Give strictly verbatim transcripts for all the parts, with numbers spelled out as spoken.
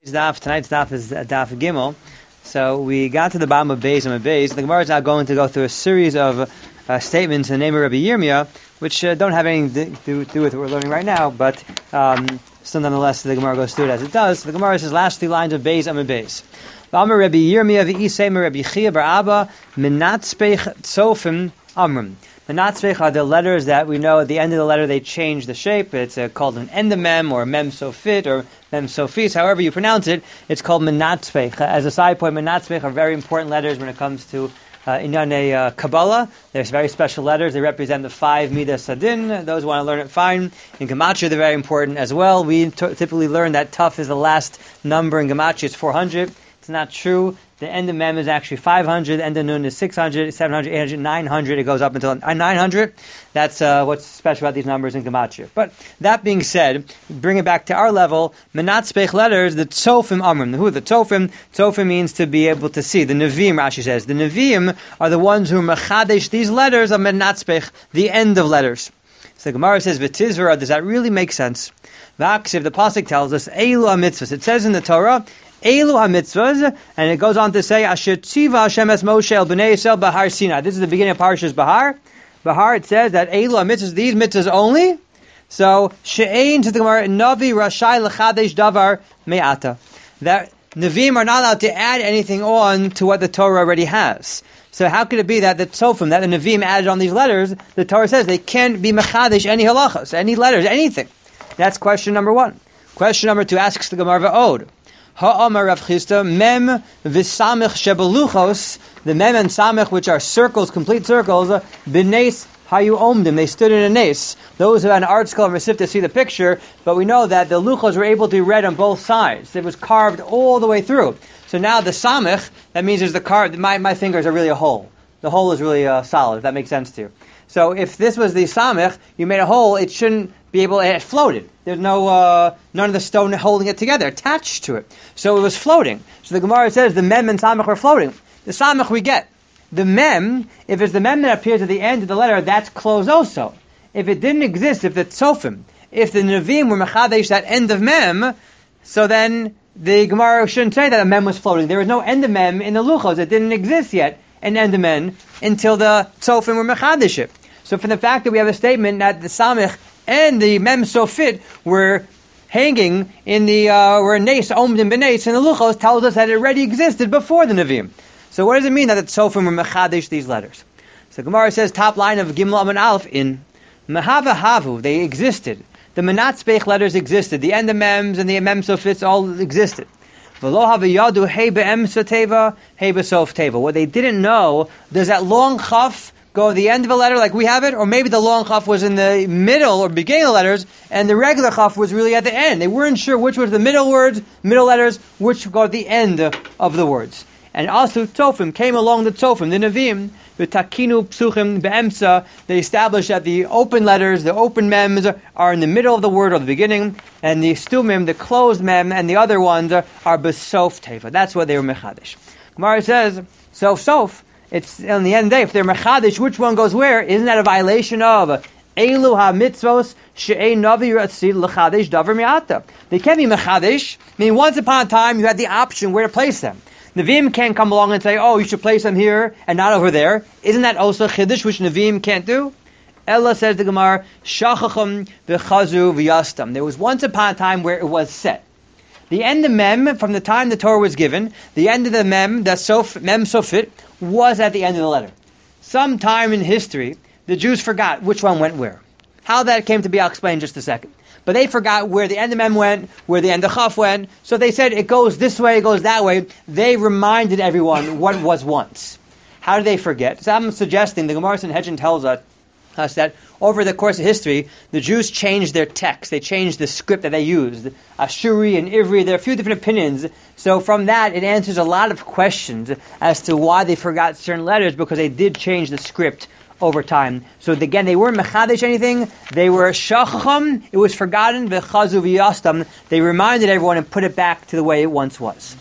Daf, tonight's daf is uh, daf Gimel. So we got to the bottom of Beis and Beis. The Gemara is now going to go through a series of uh, statements in the name of Rabbi Yirmiyah, which uh, don't have anything to do with what we're learning right now, but um, still nonetheless the Gemara goes through it as it does. So the Gemara says last three lines of Beis and Beis. V'amar Rabbi Yirmiyah v'isei Rabbi Chia bar Abba menatzpech tzofim amrim. The natzvech are the letters that we know at the end of the letter they change the shape. It's uh, called an endamem or mem sofit or mem sofis, however you pronounce it. It's called menatzvech. As a side point, menatzvech are very important letters when it comes to uh, Inyanei uh, Kabbalah. There's very special letters. They represent the five midas sadin. Those who want to learn it, fine. In Gematria, they're very important as well. We t- typically learn that Tuf is the last number in Gematria. It's four hundred. It's not true. The end of Mem is actually five hundred, the end of Nun is six hundred, seven hundred, eight hundred, nine hundred. It goes up until nine hundred. That's uh, what's special about these numbers in Gematria. But that being said, bring it back to our level, Menatzpech letters, the Tzofim Amrim. Who are the Tzofim? Tzofim means to be able to see. The Nevi'im, Rashi says. The Nevi'im are the ones who mechadesh these letters of Menatzpech, the end of letters. So the Gemara says, V'tizvara, does that really make sense? V'aksiv, the Pasuk tells us, Eilu HaMitzvahs. It says in the Torah, Eilu HaMitzvahs, and it goes on to say, Asher tziva Hashem es Moshe el b'nei Yisrael Bahar Sinai. This is the beginning of Parshas Bahar. Bahar, it says that Eilu HaMitzvahs, these mitzvahs only. So, She'ein, to the Gemara, Navi Rashai L'chadesh Davar Me'ata. That Nevi'im are not allowed to add anything on to what the Torah already has. So how could it be that the Tzofim, that the Nevi'im added on these letters, the Torah says they can't be mechadesh any halachas, any letters, anything. That's question number one. Question number two asks the Gemara V'od. Ha'amar Rav Chisda, mem v'samech shebeluchos, the mem and samech, which are circles, complete circles, b'neis hayu omdim, they stood in a nes. Those who had an art school and receive to see the picture, but we know that the luchos were able to be read on both sides. It was carved all the way through. So now the samech, that means there's the carved, my, my fingers are really a hole. The hole is really uh, solid, if that makes sense to you. So if this was the samech, you made a hole, it shouldn't be able, it floated. There's no, uh, none of the stone holding it together, attached to it. So it was floating. So the Gemara says the mem and samech were floating. The samech we get. The mem, if it's the mem that appears at the end of the letter, that's closed also. If it didn't exist, if the tzofim, if the nevi'im were mechadesh that end of mem, so then the Gemara shouldn't say that a mem was floating. There was no end of mem in the luchos. It didn't exist yet, an end of mem, until the tzofim were mechadesh it. So from the fact that we have a statement that the samech and the mem sofit were hanging in the, uh, were nes, omd and benes, and the luchos tells us that it already existed before the nevi'im. So what does it mean that the tzofim were mechadesh these letters? So Gemara says, top line of Gimel Amud Aleph, in Mehava Havu, they existed. The Menatzpech letters existed. The end of mems and the mem sofits all existed. V'lo havayadu hey be'emsa teva, hey be'sof teva. What they didn't know, does that long chaf go at the end of a letter like we have it, or maybe the long chaf was in the middle or beginning of the letters, and the regular chaf was really at the end. They weren't sure which was the middle words, middle letters, which go at the end of the words. And also Tzofim came along the Tzofim, the Nevi'im, the Takinu Psuchim Be'emsa. They established that the open letters, the open mems, are in the middle of the word or the beginning, and the stumim, the closed mem, and the other ones are, are Besof Teva. That's what they were Mechadish. Gemara says, Sof Sof. It's in the end of the day, if they're mechadish, which one goes where? Isn't that a violation of Eilu ha-mitzvos she'ei navi ratzid l'chadesh davar mi'ata? They can't be mechadish. I mean, once upon a time, you had the option where to place them. Nevi'im can't come along and say, oh, you should place them here and not over there. Isn't that also chiddush, which Nevi'im can't do? Ella, says the Gemara, shachacham v'chazu v'yastam. There was once upon a time where it was set. The end of mem, from the time the Torah was given, the end of the mem, the sof, mem sofit, was at the end of the letter. Sometime in history, the Jews forgot which one went where. How that came to be, I'll explain in just a second. But they forgot where the end of mem went, where the end of chaf went, so they said it goes this way, it goes that way. They reminded everyone what was once. How did they forget? So I'm suggesting, the Gemara Sanhedrin tells us, us that over the course of history, the Jews changed their text. They changed the script that they used. Ashuri and Ivri, there are a few different opinions. So from that, it answers a lot of questions as to why they forgot certain letters, because they did change the script over time. So again, they weren't mechadesh anything. They were shachacham. It was forgotten. V'chazu v'yastam. They reminded everyone and put it back to the way it once was.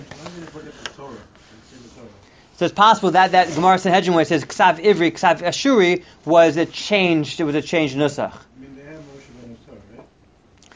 So it's possible that that Gemara Sanhedrin, where it says Ksav Ivri, Ksav Ashuri, was a changed. It was a changed nusach.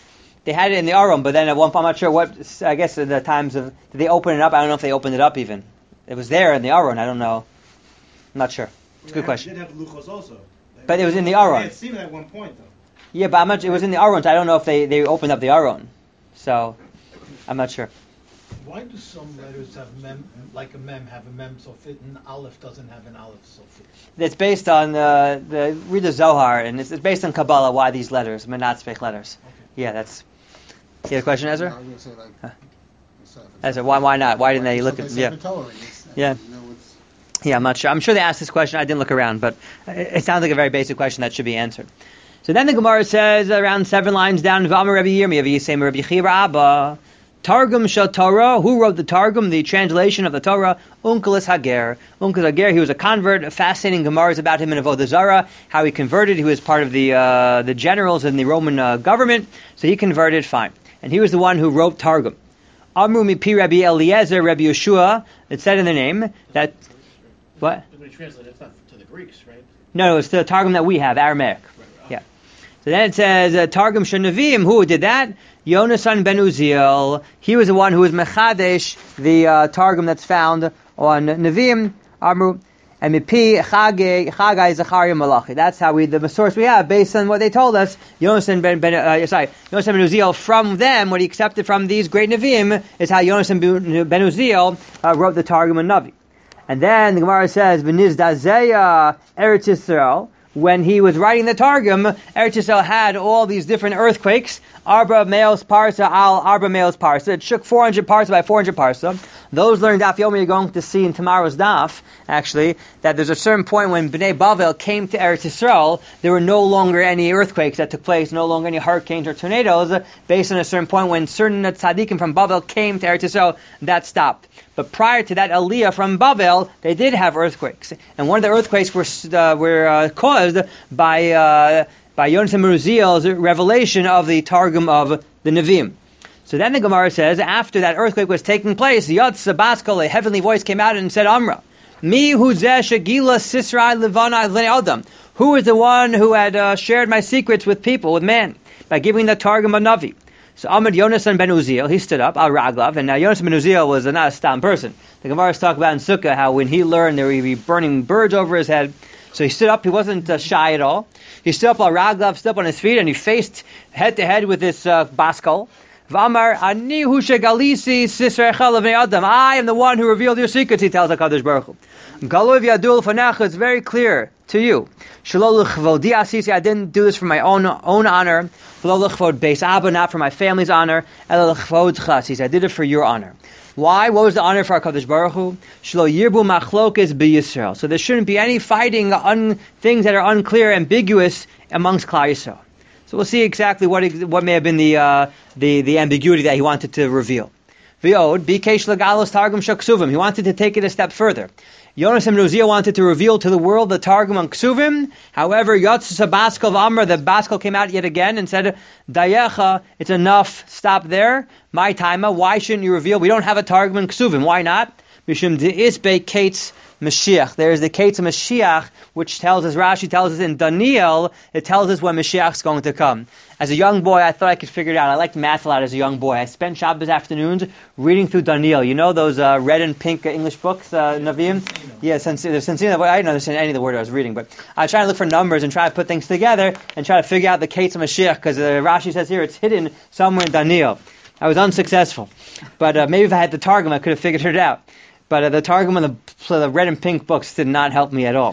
they had it in the Aron, but then at one point, I'm not sure what, I guess at the times of, did they open it up? I don't know if they opened it up even. It was there in the Aron, I don't know. I'm not sure. It's a good question. They did have luchos also. But it was in the Aron. I had seen it at one point, though. Yeah, but I'm not, it was in the Aron, so I don't know if they, they opened up the Aron. So, I'm not sure. Why do some letters have mem, like a mem, have a mem sofit, and aleph doesn't have an aleph sofit? It's based on, uh, the, read the Zohar, and it's, it's based on Kabbalah, why these letters, Menatzvech letters. Okay. Yeah, that's... You have a question, Ezra? I was going to say, like... Huh. So Ezra, why, why not? Why didn't they look at... Yeah. Yeah. Yeah, I'm not sure. I'm sure they asked this question. I didn't look around, but it, it sounds like a very basic question that should be answered. So then the Gemara says, around seven lines down, V'amar Rabbi Yirmiyah, V'yisem Rabbi Chira Abba, Targum Shel Torah. Who wrote the Targum, the translation of the Torah? Unkelos Hager. Unkelos Hager, he was a convert. A fascinating Gemaras about him in Avodah Zarah, how he converted. He was part of the uh, the generals in the Roman uh, government, so he converted fine. And he was the one who wrote Targum. Amru Mipi Rabbi Eliezer, Rabbi Yeshua. It said in the name that... What? When we translate it, it's not to the Greeks, right? No, it's the Targum that we have, Aramaic. Right, right. Yeah. So then it says, uh, Targum Shenavim, who did that? Yonasan ben Uziel. He was the one who was Mechadesh, the uh, Targum that's found on Nevi'im, Amru, and Mipi, Chagai, Chagai, Zachariah, Malachi. That's how we, the source we have, based on what they told us, Yonasan ben, ben uh, sorry, Yonasan ben Uziel, from them, what he accepted from these great Nevi'im, is how Yonasan ben Uziel uh, wrote the Targum and Navi. And then the Gemara says, V'nizdazeya Eretz Yisrael, when he was writing the Targum, Eretz Yisrael had all these different earthquakes, Arba Meos Parsa al Arba Meos Parsa. It shook four hundred parsa by four hundred parsa. Those learned Daf Yomi are going to see in tomorrow's Daf, actually, that there's a certain point when Bnei Bavel came to Eretz Yisrael, there were no longer any earthquakes that took place, no longer any hurricanes or tornadoes, based on a certain point when certain tzaddikim from Bavel came to Eretz Yisrael, that stopped. But prior to that Aliyah from Bavel, they did have earthquakes. And one of the earthquakes were uh, were uh, caused by uh, by Yonasan ben Uziel's revelation of the Targum of the Nevi'im. So then the Gemara says, after that earthquake was taking place, Yatz Baskal, a heavenly voice came out and said, Amra, Mi hu zeh shegila sisrai levana l'nei adam. Who is the one who had uh, shared my secrets with people, with man, by giving the Targum of Navi? So Amr Yonasan ben Uziel, he stood up, al Raglav, and now Yonasan ben Uziel was not a stam person. The Gemara talk about in Sukkah how when he learned there would be burning birds over his head. So he stood up, he wasn't uh, shy at all. He stood up, al Raglav, stood up on his feet, and he faced head to head with this uh, Baskal. V'amar, ani hu shegalisi sisrecha l'vnei adam. I am the one who revealed your secrets, he tells HaKadosh Baruch Hu. Galov yadul fanecha, it's very clear to you. Shelo l'chvodi asisi, I didn't do this for my own own honor. V'lo l'chvod beis abba, not for my family's honor. Ela l'chvod chasis, I did it for your honor. Why? What was the honor for HaKadosh Baruch Hu? Shelo yirbu machlokes b'Yisrael. So there shouldn't be any fighting, un, things that are unclear, ambiguous amongst Klal Yisrael. So we'll see exactly what what may have been the uh, the the ambiguity that he wanted to reveal. V'od bikesh legalos targum shaksuvim. He wanted to take it a step further. Yonasan ben Uziel wanted to reveal to the world the Targum on Ksuvim. However, Yatz Baskal Amr, the Baskal came out yet again and said, Dayecha, it's enough, stop there. My timer, why shouldn't you reveal? We don't have a Targum on Ksuvim. Why not? Mishum de'isbe kates Mashiach. There is the Kates of Mashiach, which tells us, Rashi tells us in Daniel, it tells us when Mashiach is going to come. As a young boy, I thought I could figure it out. I liked math a lot as a young boy. I spent Shabbos afternoons reading through Daniel. You know those uh, red and pink uh, English books, uh, Navim? Yeah, Sensino. I didn't understand any of the word I was reading, but I was trying to look for numbers and try to put things together and try to figure out the Kates of Mashiach, because uh, Rashi says here it's hidden somewhere in Daniel. I was unsuccessful. But uh, maybe if I had the Targum, I could have figured it out. But uh, the Targum and the, the red and pink books did not help me at all.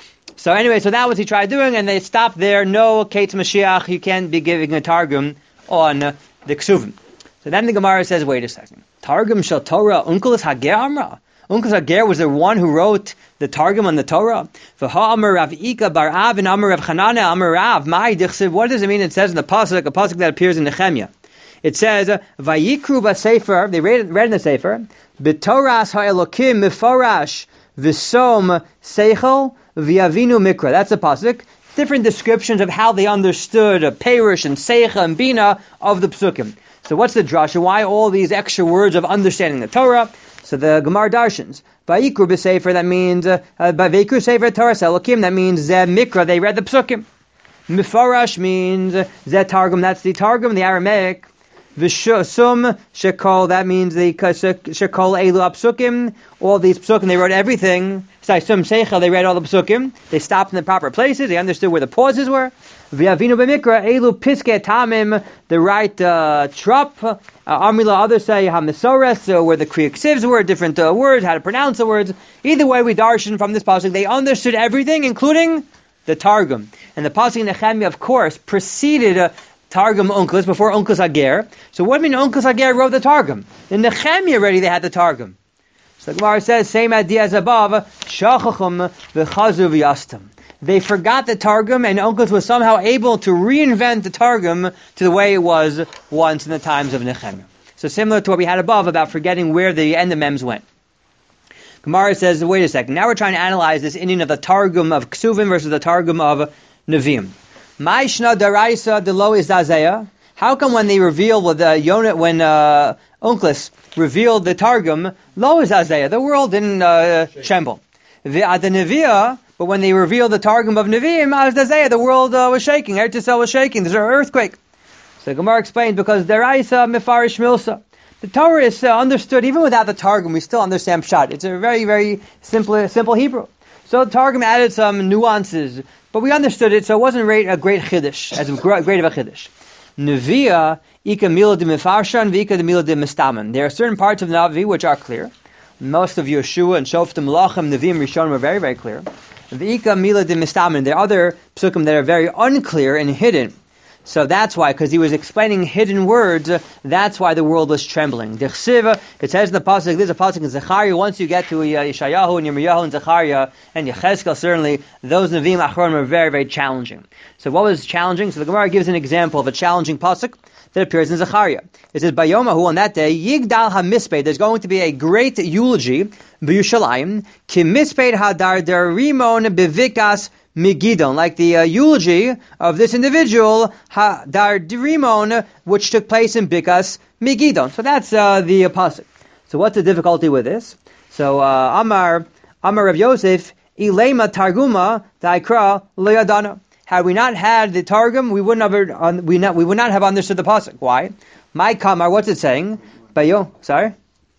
So anyway, so that was he tried doing, and they stopped there. No Kates Mashiach, you can't be giving a Targum on uh, the Ksuvim. So then the Gemara says, wait a second. Targum shel Torah, Unkelos Hager Amra. Unkelos Hager was the one who wrote the Targum on the Torah. V'ha Amar Rav Ika bar Av and Amar Rav Chanana Amar Rav. My dichsiv. What does it mean? It says in the pasuk, a pasuk that appears in Nehemiah. It says, Vayikru b'sefer, they read, read in the Sefer, B'toras ha'elokim miforash v'som seichel v'yavinu mikra. That's the pasuk. Different descriptions of how they understood uh, Perish and Seicha and Bina of the psukim. So what's the drasha? Why all these extra words of understanding the Torah? So the Gemara darshans. Vayikru b'sefer, that means, uh, uh, Vayikru sefer Toras ha'elokim, that means Zeh mikra, they read the psukim. Miforash means uh, Zeh targum, that's the targum, the Aramaic. V'shusum shekol, that means the shekol elu apsukim, all these psukim, they wrote everything. Sorry, sum seichel, they read all the psukim. They stopped in the proper places. They understood where the pauses were. V'yavinu b'mikra elu piske tamim, the right uh, trup. Uh, Amrila, others say hamisores, so where the kriyik sivs were, different uh, words, how to pronounce the words. Either way, we darshan from this pasuk, they understood everything, including the Targum. And the pasuk in Nehemiah, of course, preceded uh, Targum Onkelos, before Onkelos Hager. So what do you mean Onkelos Hager wrote the Targum? In Nehemiah already they had the Targum. So the Gemara says, same idea as above, Shachachum v'chazu v'yastam. They forgot the Targum, and Onkelos was somehow able to reinvent the Targum to the way it was once in the times of Nehemiah. So similar to what we had above about forgetting where the end of Mems went. Gemara says, wait a second, now we're trying to analyze this Indian of the Targum of Ksuvim versus the Targum of Nevi'im. Ma'ishna daraisa delo is dazeya. How come when they reveal with uh, Yonah, when uh, Onkelos revealed the Targum, lo is dazeya, the world didn't uh, tremble. Ve'ad Nevi'ah, but when they revealed the Targum of Nevi'im, as dazeya, the world uh, was shaking. Eretz Yisrael was shaking. There's an earthquake. So Gemara explains because daraisa mefarish milsa. The Torah is uh, understood even without the Targum. We still understand Pshat. It's a very, very simple, simple Hebrew. So the Targum added some nuances, but we understood it, so it wasn't a great chiddush, as great of a chiddush. Nevi'ah, ika mila de mefarshan, v'ika de mila de mistaman. There are certain parts of the Navi which are clear. Most of Yeshua and Shoftim Melachim, Nevi'im, Rishon were very, very clear. V'ika mila de mistaman. There are other psukim that are very unclear and hidden. So that's why, because he was explaining hidden words, uh, that's why the world was trembling. Dechsiva, it says in the pasuk, there's a pasuk in Zechariah, once you get to uh, Yeshayahu and Yirmiyahu and Zechariah and Yechezkel, certainly, those Nevi'im Achronim are very, very challenging. So what was challenging? So the Gemara gives an example of a challenging pasuk that appears in Zechariah. It says, Bayomahu, on that day, Yigdal HaMisped, there's going to be a great eulogy, B'Yushalayim, Ki Misped Hadar Derimon Bevikas Megidon, like the uh, eulogy of this individual, Hadar Rimon, which took place in Bikas Megidon. So that's uh, the uh, pasuk. So what's the difficulty with this? So uh, Amar Amar Rav Yosef, Ilema Targuma Daikra Le'adana. Had we not had the Targum, we wouldn't have uh, we not we would not have understood the pasuk. Why? My Kamar, what's it saying? Bayo, sorry.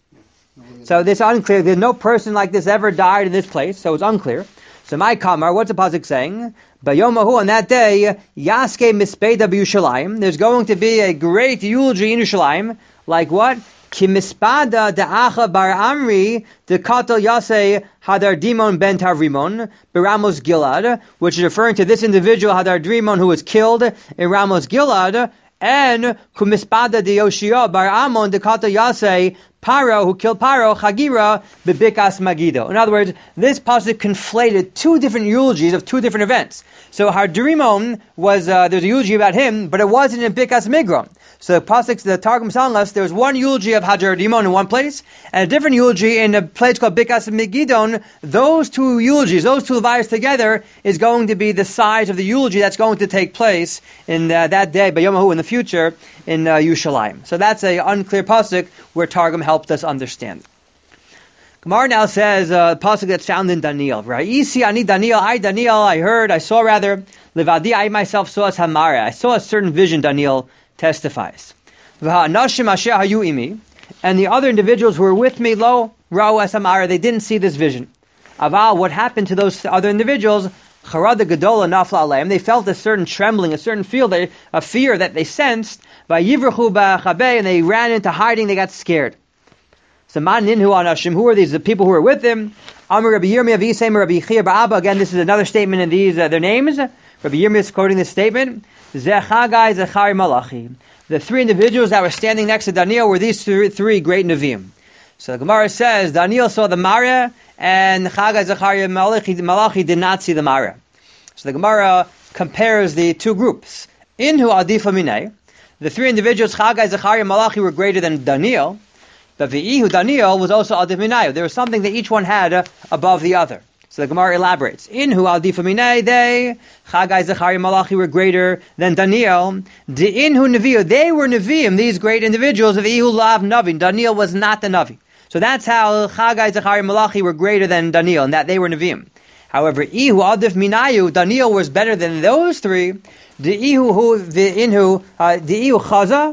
So this is unclear. There's no person like this ever died in this place, so it's unclear. So my Kamar, what's the pasuk saying? Bayomahu, on that day, Yaske Mispeda B'Yushalayim. There's going to be a great eulogy in Yerushalayim. Like what? Ki Mispada Da'acha Bar Amri Dekatel Yase Hadar Dimon Ben Tavrimon Beramos Gilad, which is referring to this individual Hadar Dimon who was killed in Ramos Gilad, and Kumispada de Yoshia Bar Amon Dekatel Yase Paro, who killed Paro, Chagira, Bebikas Magido. In other words, this pasuk conflated two different eulogies of two different events. So Hadrimon was, uh, there's a eulogy about him, but it wasn't in Bikas Migron. So the pasuk, the Targum telling us there was one eulogy of Hadrimon in one place, and a different eulogy in a place called Bikas Megidon. Those two eulogies, those two levias together, is going to be the size of the eulogy that's going to take place in uh, that day, Bayomahu, in the future, in uh, Yerushalayim. So that's a unclear pasuk where Targum helped us understand. Gemara now says uh, pasuk that's found in Daniel. Right? Isi ani Daniel, I Daniel, I heard, I saw rather. Levadi, I myself saw as Hamara. I saw a certain vision. Daniel testifies. V'ha'anashim asher hayu imi, and the other individuals who were with me, lo ra'u as Hamara. They didn't see this vision. Aval, what happened to those other individuals? Charada Gedola Nafla Aleim. They felt a certain trembling, a certain feel, that, a fear that they sensed. Vayivrachu ba'chabei, and they ran into hiding. They got scared. So man ninhu anashim. Who are these? The people who were with him. Amar Rabbi Yirmiyah v'Yisem Rabbi Chia Ba'aba. Again, this is another statement in these uh, their names. Rabbi Yirmiyah is quoting this statement. Zechagai Zechari Malachi. The three individuals that were standing next to Daniel were these three, three great Nevi'im. So the Gemara says Daniel saw the Mara, and Chagai Zechariah Malachi, Malachi did not see the Mara. So the Gemara compares the two groups. Inhu Adifa Minei. The three individuals, Chagai, Zechariah, Malachi, were greater than Daniel. But V'ihu Daniel was also Adif Minei. There was something that each one had uh, above the other. So the Gemara elaborates. Inhu Adifa Minei, they, Chagai, Zechariah, Malachi were greater than Daniel. The Inhu Nevi'u, they were Nevi'im, these great individuals of Ihu Lav Navi. Daniel was not the Navi. So that's how Chagai, Zechariah, Malachi were greater than Daniel, and that they were Nevi'im. However, Ihu Adif Minayu, Daniel was better than those three. The Ihu who the Inhu uh, the Ihu Chaza,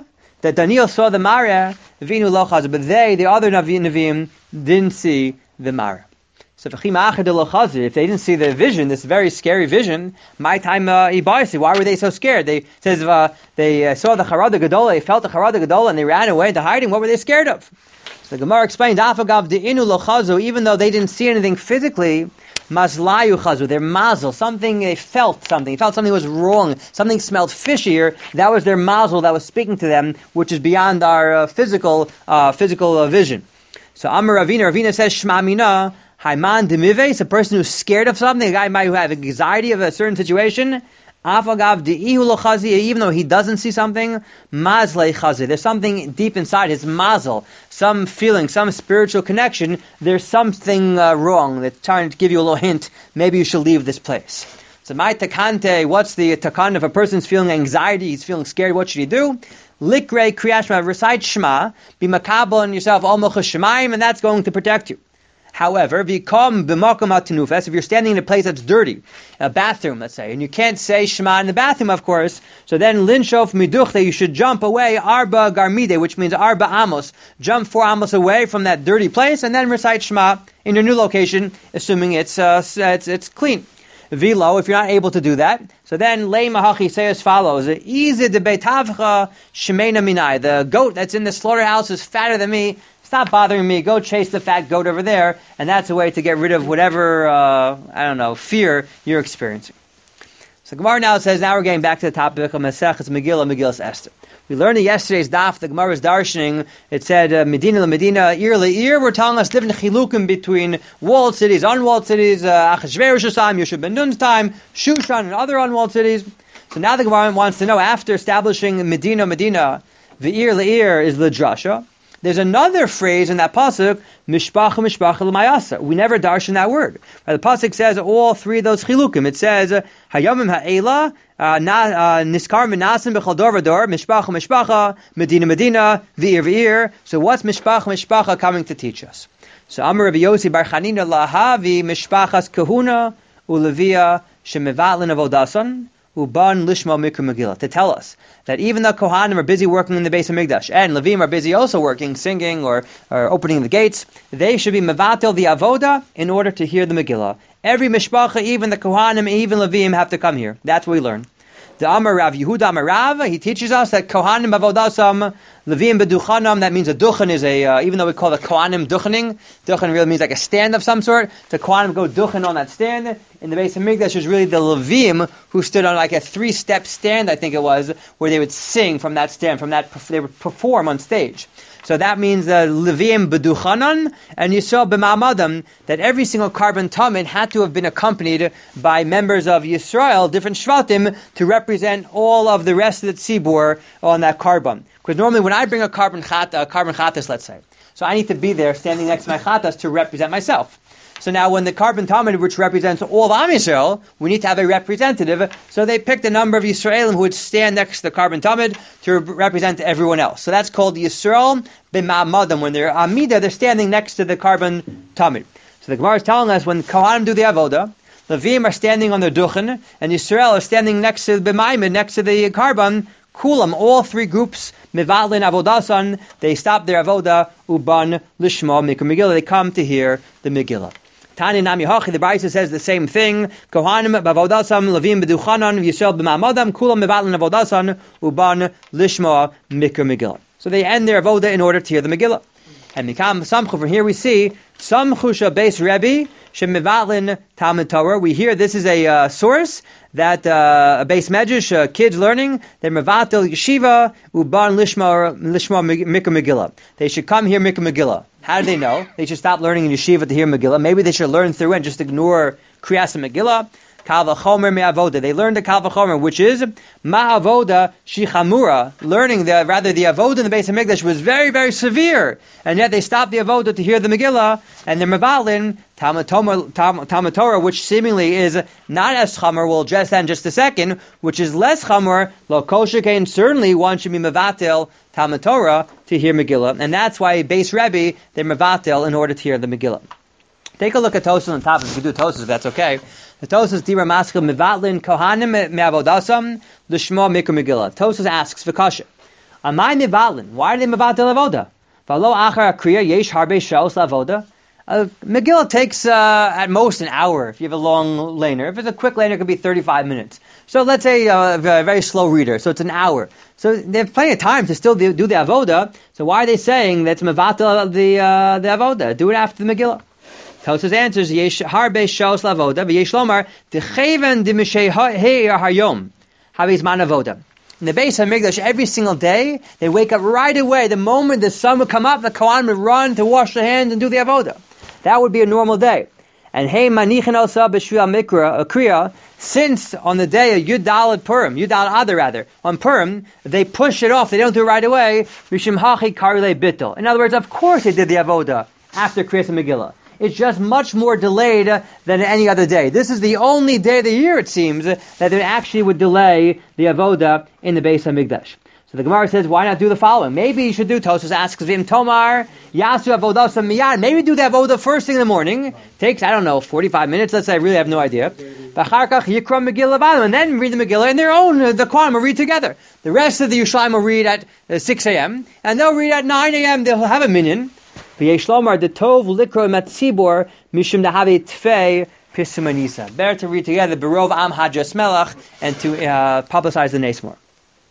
that Daniel saw the Mara, Vinu lo chazu, but they, the other Navi Nevi'im, didn't see the Mara. So if they didn't see the vision, this very scary vision, my time uh, why were they so scared? They says uh, they uh, saw the Charada Gedola, they felt the Charada Gedola, and they ran away into hiding. What were they scared of? So the Gemara explained, Afagav de'inu lo chazu, even though they didn't see anything physically, Mazlayu chazu, their mazel, something, they felt something, they felt something was wrong, something smelled fishier, that was their mazel that was speaking to them, which is beyond our uh, physical uh, physical uh, vision. So Amar Ravina, Ravina says, Shma mina, Haiman demives, a person who's scared of something, a guy might have anxiety of a certain situation, Afagav de'ihu lo chazi, even though he doesn't see something, mazlei chazi, there's something deep inside his mazel, some feeling, some spiritual connection, there's something uh, wrong, that's trying to give you a little hint, maybe you should leave this place. So my takante, what's the takan if a person's feeling anxiety, he's feeling scared, what should he do? Likrei kriyat shema, recite shema, be makabel on yourself, al mochas shemaim, and that's going to protect you. However, if you come b'makom atinufes, if you're standing in a place that's dirty, a bathroom, let's say, and you can't say Shema in the bathroom, of course, so then linshof miduchte, you should jump away arba garmide, which means arba amos, jump four amos away from that dirty place, and then recite Shema in your new location, assuming it's uh, it's, it's clean. Vilo, if you're not able to do that, so then lei mahachi, say as follows: Easy de beitavcha shemena minai. The goat that's in the slaughterhouse is fatter than me. Stop bothering me. Go chase the fat goat over there, and that's a way to get rid of whatever uh, I don't know fear you're experiencing. So Gemara now says, now we're getting back to the topic of Maseches Megillah, Megillas Esther. We learned in yesterday's daf, the Gemara's darshaning, it said uh, Medina la Medina, ear la ear. We're telling us different chilukim between walled cities, unwalled cities, uh, Achashverosh's time, Yeshua ben Nun's time, Shushan, and other unwalled cities. So now the Gemara wants to know, after establishing Medina, Medina, the ear la ear is the drasha. There's another phrase in that pasuk, mishpacha mishpacha l'mayasa. We never darshan that word. The pasuk says all three of those chilukim. It says hayamim ha'ela niskar minasim b'chol dor v'dor mishpacha mishpacha medina medina v'ir v'ir. So what's mishpacha mishpacha coming to teach us? So Amar Rabbi Yossi bar Chanina lahavi mishpachas kahuna ulevia shemevatlin avodasan. Uban lishma mikra Megillah, to tell us that even the Kohanim are busy working in the Beis Hamikdash, and Levim are busy also working, singing or, or opening the gates, they should be mevatel the avoda in order to hear the Megillah. Every mishpacha, even the Kohanim, even Levim have to come here. That's what we learn. The Amar Rav Yehuda Amar Rav, he teaches us that Kohanim avodasam, Levim beduchanam, that means a duchan is a, uh, even though we call it Kohanim duchaning, duchan really means like a stand of some sort, the Kohanim go duchan on that stand. In the Beis Hamikdash was really the Levim who stood on like a three-step stand, I think it was, where they would sing from that stand, from that, they would perform on stage. So that means the Levim beduchanan, and you saw b'ma'amadam that every single carbon tamid had to have been accompanied by members of Yisrael, different shvatim, to represent all of the rest of the tzibur on that carbon. Because normally when I bring a carbon chat, a carbon chatas, let's say, so I need to be there standing next to my chatas to represent myself. So now when the carbon tamid, which represents all of Am Yisrael, we need to have a representative. So they picked a number of Yisraelim who would stand next to the carbon tamid to re- represent everyone else. So that's called Yisrael b'ma'amadam. When they're Amida, they're standing next to the carbon tamid. So the Gemara is telling us when Kohanim do the avoda, Levim are standing on the duchen, and Yisrael are standing next to the b'ma'imid, next to the carbon. Kulam, all three groups, Mivatlin Avodasan, they stop their avoda, Uban Lishma Mikra Megillah, they come to hear the Megillah. Tani Nami Hachi, the Brisa says the same thing. Kohanim Bavodasam, Levim Beduchanan, Yisrael B'Ma'amadam, Kulam Mivatlin Avodasan, Uban Lishma Mikra Megillah. So they end their avoda in order to hear the Megillah. And Mikam Samchu, from here we see Samchusha Beis Rebbe, Shemivatlin Talmud Torah. We hear this is a uh, source that uh, a Beis Medrash, uh, kids learning, they're Mevatel Yeshiva, Uban Lishma Lishma Mikra Megillah. They should come hear Mikra Megillah. How do they know? They should stop learning in Yeshiva to hear Megillah. Maybe they should learn through and just ignore Kriyas and Megillah. Kal v'chomer me'avoda. They learned the kal v'chomer, which is ma'avoda shichamura. Learning the rather the avoda in the Beis Hamikdash was very very severe, and yet they stopped the avoda to hear the Megillah, and the mevalin Talmud Torah, which seemingly is not as chamer. We'll address that in just a second, which is less chamer. Lo kol shekain, certainly one should be mevatel Talmud Torah to hear Megillah, and that's why Beis Rebbe they're mevatel in order to hear the Megillah. Take a look at Tosas on top. If you do Tosas, if that's okay. The Tosas Dira Maskil Mevatlin Kohanim Me'avodasam L'Shma Mikra Megillah. Tosas asks V'kasha. Amay mivalin. Why are they mevatel avoda? V'lo achar kriya yesh harbe shos lavoda. Uh, Megillah takes uh, at most an hour if you have a long laner. If it's a quick laner, it could be thirty-five minutes. So let's say uh, a very slow reader, so it's an hour. So they have plenty of time to still do, do the avoda. So why are they saying that's mevatel the uh, the avoda? Do it after the Megillah. Tosfos answers, yesh harbe shos lavoda v'yesh lomar decheven dimishei heir hayom haviz man avoda. In the Beis HaMikdash, every single day, they wake up right away. The moment the sun would come up, the Kohanim would run to wash their hands and do the avoda. That would be a normal day. And hey, manichin osa b'shvil mikra, a kriya, since on the day of Yud Daled Purim, Yud Daled Adar rather, on Purim, they push it off, they don't do it right away, mishim hachi karile bittul. In other words, of course they did the avoda after Kriyas Megillah. It's just much more delayed than any other day. This is the only day of the year, it seems, that they actually would delay the avoda in the Beis HaMikdash. So the Gemara says, why not do the following? Maybe you should do, Tosfos asks, Vim Tomar, Yasu Avodasa Miyad. Maybe do the avoda first thing in the morning. Takes, I don't know, forty-five minutes. Let's say I really have no idea. Yikra Megillah, and then read the Megillah in their own, the Kohanim will read together. The rest of the Yerushalayim will read at uh, six a.m., and they'll read at nine a.m., they'll have a minyan. V'yesh lomar the tov likro matzibor mishum dahavi tfei pisumanisa. Better to read together berov am hajas melach and to uh, publicize the nes more.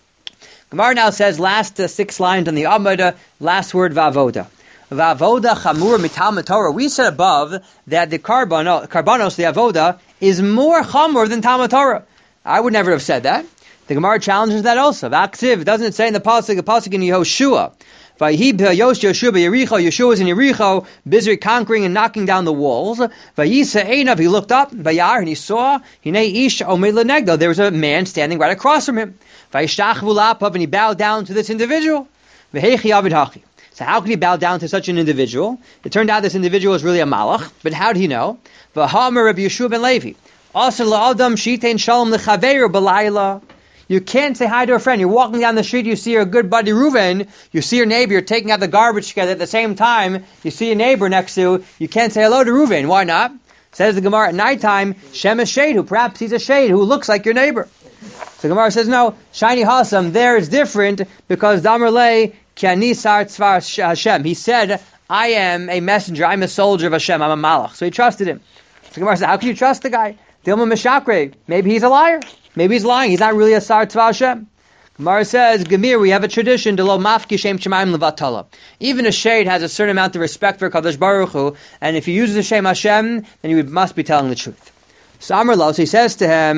Gemara now says last uh, six lines on the Amida, last word vavoda. Vavoda chamur mital Torah. We said above that the karbonos, karbonos the avoda is more chamur than Talmud Torah. I would never have said that. The Gemara challenges that also. V'aksiv, doesn't it say in the pasuk, the pasuk in Yehoshua? Vayhi Yoshua Yericho, Yeshua was in Yericho, busy conquering and knocking down the walls. Vayisa Einav, he looked up, Vayar, and he saw, Hinei Ish Omed Lenegdo, there was a man standing right across from him. Vayishtach Vulapav, and he bowed down to this individual. V'hechi Avid Hachi. So how could he bow down to such an individual? It turned out this individual was really a malach, but how did he know? V'hamer Rabbi Yeshua ben Levi. Also la'adam shitein shalom lechaveru b'layla. You can't say hi to a friend. You're walking down the street, you see your good buddy Reuven, you see your neighbor, you're taking out the garbage together at the same time, you see your neighbor next to you, you can't say hello to Reuven. Why not? Says the Gemara at nighttime, Shem is shade, who perhaps he's a shade, who looks like your neighbor. So the Gemara says, no, shiny Hasam, there is different, because Damarle Kiani Sar Tzvar Hashem. He said, I am a messenger, I'm a soldier of Hashem, I'm a malach. So he trusted him. So the Gemara says, how can you trust the guy? Dilma Meshakre, maybe he's a liar. Maybe he's lying. He's not really a Sar Tzva Hashem. Gemara says, Gemir, we have a tradition, de lo mafki shem shemaim levatala. Even a shade has a certain amount of respect for Kadosh Baruch Hu, and if he uses the Shem Hashem, then you must be telling the truth. So Amar Lo, so he says to him,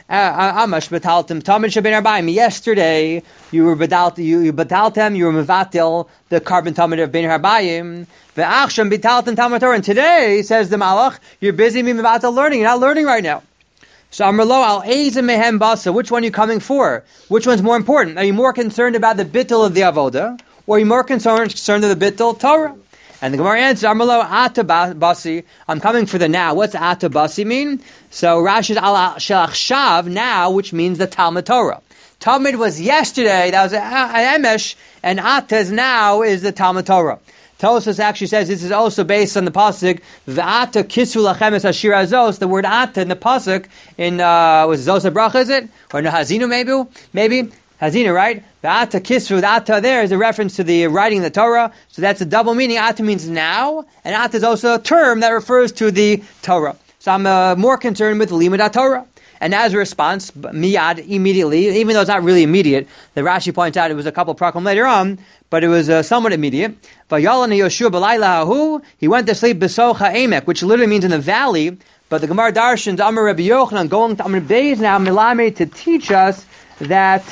Amash betaltem tamid sheben arbaim. Yesterday, you were bedalt, you, you betaltem, you were mevatil, the carbon tamid of ben arbaim. Ve'achshem betaltem tamid Torah. And today, says the Malach, you're busy mevatil learning. You're not learning right now. So Amrlo al Eizem Mehem Basa, which one are you coming for? Which one's more important? Are you more concerned about the bittul of the avoda, or are you more concerned concerned of the bittul Torah? And the Gemara answers, Amrlo Ata Basi, I'm coming for the now. What's Ata Basi mean? So Rashi al Shelach Shav, now, which means the Talmud Torah. Talmud was yesterday, that was an Emesh, and Ata is now is the Talmud Torah. Tosfos actually says this is also based on the pasuk V'ata kisu lachem es hashir azos. The word ata in the pasuk in uh, was Zos HaBracha, is it or no Hazinu maybe maybe Hazinu, right? V'ata kisu, the ata there is a reference to the writing of the Torah, so that's a double meaning. Ata means now, and ata is also a term that refers to the Torah. So I'm uh, more concerned with limud Torah. And as a response, miyad, immediately, even though it's not really immediate, the Rashi points out it was a couple prakam later on, but it was uh, somewhat immediate. Vayalani Yoshua b'layla hahu, he went to sleep besocha emek, which literally means in the valley, but the Gemara Darshans, Amar Rabbi Yochanan, going to Amar Beis now, milame, to teach us that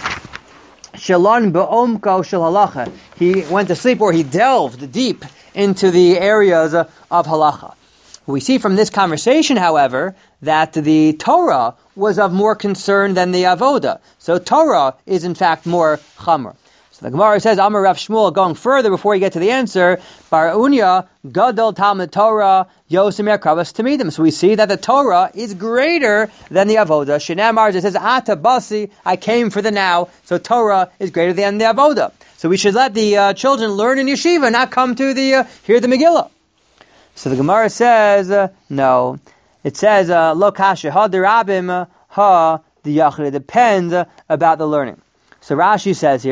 shalon be'omko shel halacha, he went to sleep, or he delved deep into the areas of halacha. We see from this conversation, however, that the Torah was of more concern than the avoda. So Torah is in fact more chamor. So the Gemara says, Amar Rav Shmuel, going further before you get to the answer, Bar Unya, Gadol Talmud Torah, Yosim Kravas Tamidim. So we see that the Torah is greater than the avoda. Shinamar, it says, Ata Basi, I came for the now. So Torah is greater than the avoda. So we should let the uh, children learn in yeshiva, not come to the uh, hear the Megillah. So the Gemara says, uh, no. It says, Lo kasha ha derabim ha the yachid. It depends uh, about the learning. So Rashi says here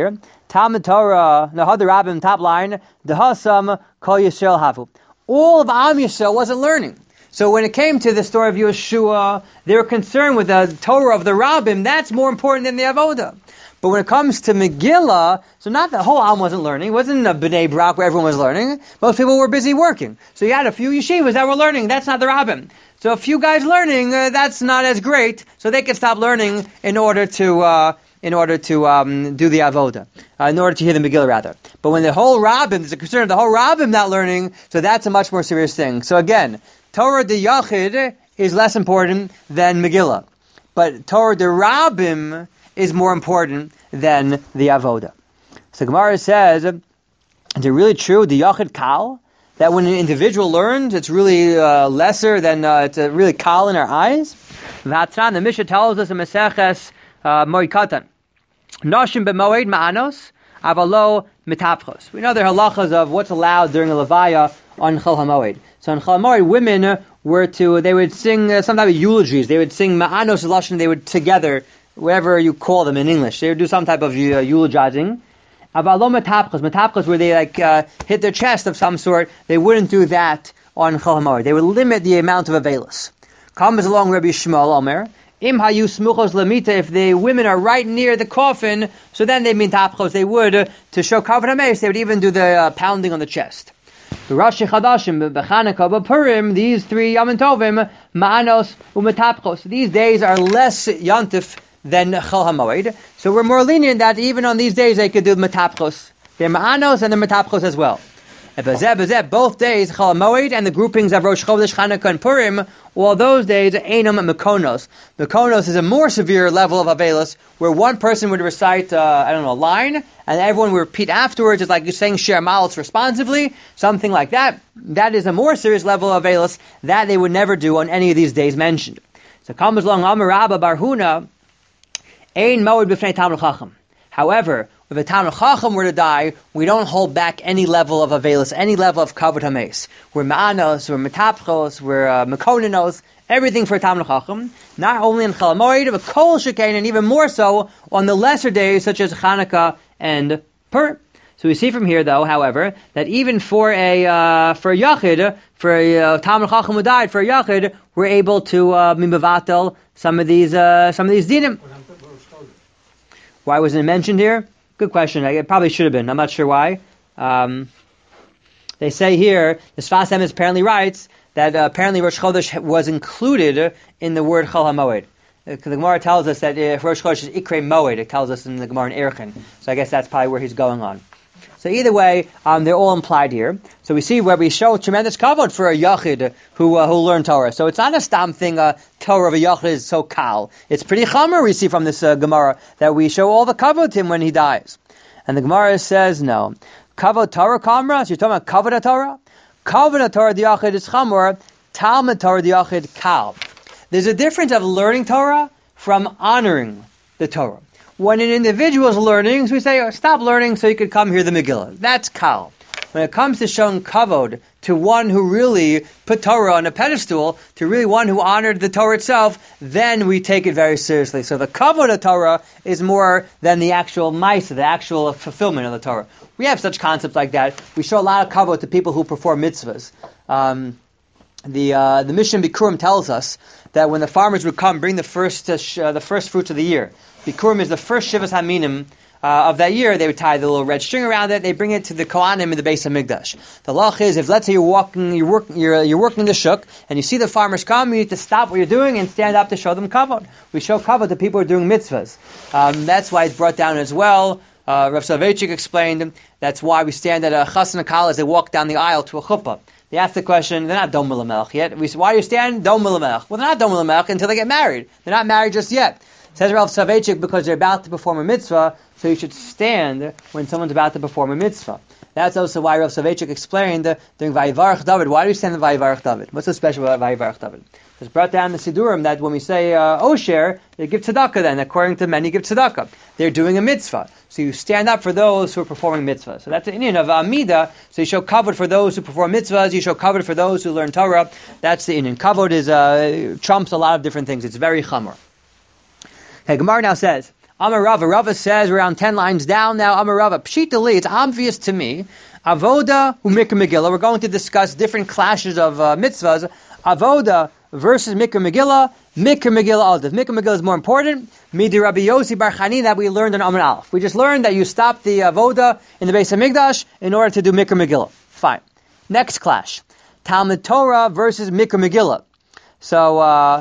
Talmud Torah, Nahad Rabbim, top line, Dehasam Kol Yisrael Havu. All of Am Yisrael wasn't learning. So when it came to the story of Yeshua, they were concerned with the Torah of the Rabbim. That's more important than the Avodah. But when it comes to Megillah, so not the whole Am wasn't learning. It wasn't a B'nai Brak where everyone was learning. Most people were busy working. So you had a few yeshivas that were learning. That's not the Rabbim. So a few guys learning, uh, that's not as great. So they can stop learning in order to uh, in order to um, do the Avodah, uh, in order to hear the Megillah rather. But when the whole Rabbim, there's a concern of the whole Rabbim not learning, so that's a much more serious thing. So again, Torah de Yachid is less important than Megillah. But Torah de Rabbim is more important than the Avodah. So Gemara says, is it really true, the Yachid Kal, that when an individual learns, it's really uh, lesser than, uh, it's uh, really Kal in our eyes? V'atran, the Mishnah tells us in Maseches Moikatan, Noshim b'moed ma'anos, avalo mitapchos. We know there are halachas of what's allowed during a levaya on Chol HaMoed. So on Chol HaMoed, women were to, they would sing uh, some type of eulogies. They would sing ma'anos lashon, they would together, whatever you call them in English. They would do some type of uh, eulogizing. Avalo mitapchos, mitapchos where they like uh, hit their chest of some sort. They wouldn't do that on Chol HaMoed. They would limit the amount of avelis. Comes along Rabbi Shmuel Omer, Im hayu smuchos lamita, if the women are right near the coffin, so then they mean tapchos, they would, uh, to show kavod hameis, they would even do the uh, pounding on the chest. The Rashi Chadashim, B'Chanukah, B'Purim, these three Yom Tovim, Ma'anos, U'Metapchos, these days are less yantif than Chol HaMoed, so we're more lenient that even on these days they could do Metapchos. They're Ma'anos and they're Metapchos as well. Both days, Chol HaMoed and the groupings of Rosh Chodesh, Chanukah, and Purim, all those days, Einam and Mekonos. Mekonos is a more severe level of Avelis, where one person would recite, uh, I don't know, a line, and everyone would repeat afterwards. It's like you're saying Shir Malutz responsively, something like that. That is a more serious level of Avelis that they would never do on any of these days mentioned. So comes along Amar Rabba Bar Huna, Ein Moed B'fnei Talmid Chacham. However, if a Talmid Chacham were to die, we don't hold back any level of Avelis, any level of Kavod HaMeis. We're Ma'anos, we're Metapchos, we're uh, Mekonanos, everything for a Talmid Chacham. Not only in Chol HaMoed, but Kol Shekain, and even more so on the lesser days such as Chanukah and Purim. So we see from here, though, however, that even for a uh, for a Yachid, for a uh, Talmid Chacham who died, for a Yachid, we're able to uh, mimevatel some of these uh, some of these dinim. Why wasn't it mentioned here? Good question. It probably should have been. I'm not sure why. Um, they say here, the Sfas Emes apparently writes that uh, apparently Rosh Chodesh was included in the word Chol HaMoed. The Gemara tells us that if Rosh Chodesh is Ikrei Moed, it tells us in the Gemara in Erchin. So I guess that's probably where he's going on. So either way, um, they're all implied here. So we see where we show tremendous kavod for a yachid who uh, who learned Torah. So it's not a stam thing. Uh, Torah of a yachid is so kal. It's pretty chamer. We see from this uh, Gemara that we show all the kavod to him when he dies. And the Gemara says no. Kavod Torah kamra. So you're talking about kavod Torah. Kavod Torah the yachid is chamor. Talmud Torah the yachid kal. There's a difference of learning Torah from honoring the Torah. When an individual is learning, so we say, oh, stop learning so you could come hear the Megillah. That's kal. When it comes to showing kavod to one who really put Torah on a pedestal, to really one who honored the Torah itself, then we take it very seriously. So the kavod of Torah is more than the actual maisa, the actual fulfillment of the Torah. We have such concepts like that. We show a lot of kavod to people who perform mitzvahs. Um, the uh, the Mishnah Bikurim tells us that when the farmers would come, bring the first uh, sh- uh, the first fruits of the year. Bikurim is the first Shivas Haminim uh, of that year. They would tie the little red string around it. They bring it to the Kohanim in the base of Mikdash. The lach is, if let's say you're walking, you're working, you're, you're working the shuk, and you see the farmers come, you need to stop what you're doing and stand up to show them kavod. We show kavod to people who are doing mitzvahs. Um, that's why it's brought down as well. Uh, Rav Soloveitchik explained that's why we stand at a chasna kal as they walk down the aisle to a chuppah. They ask the question, they're not Dom Milamelech yet. We say, why are you standing? Dom Milamelech. Well, they're not Dom Milamelech until they get married. They're not married just yet. Says Rav Soloveitchik, because they're about to perform a mitzvah, so you should stand when someone's about to perform a mitzvah. That's also why Rav Soloveitchik explained uh, during Vayivarach David. Why do we stand in Vayivarach David? What's so special about Vayivarach David? It's brought down in the Sidurim that when we say uh, Osher, they give tzedakah then. According to many, give tzedakah. They're doing a mitzvah. So you stand up for those who are performing mitzvahs. So that's the Indian of Amida. So you show kavod for those who perform mitzvahs. You show kavod for those who learn Torah. That's the Indian. Kavod is uh, trumps a lot of different things. It's very chamor. Okay, Gemara now says, Amar Rava. Rava says, we're on ten lines down now. Amar Rava. Pshita li, it's obvious to me. Avoda u'mikra Megillah. We're going to discuss different clashes of uh, mitzvahs. Avoda versus Mikra Megillah. Mikra Megillah Adif. Mikra Megillah is more important. Midi Rabbi Yossi Bar Chani, that we learned in Amar Aleph. We just learned that you stop the Avoda in the Beis HaMikdash in order to do Mikra Megillah. Fine. Next clash. Talmud Torah versus Mikra Megillah. So, uh,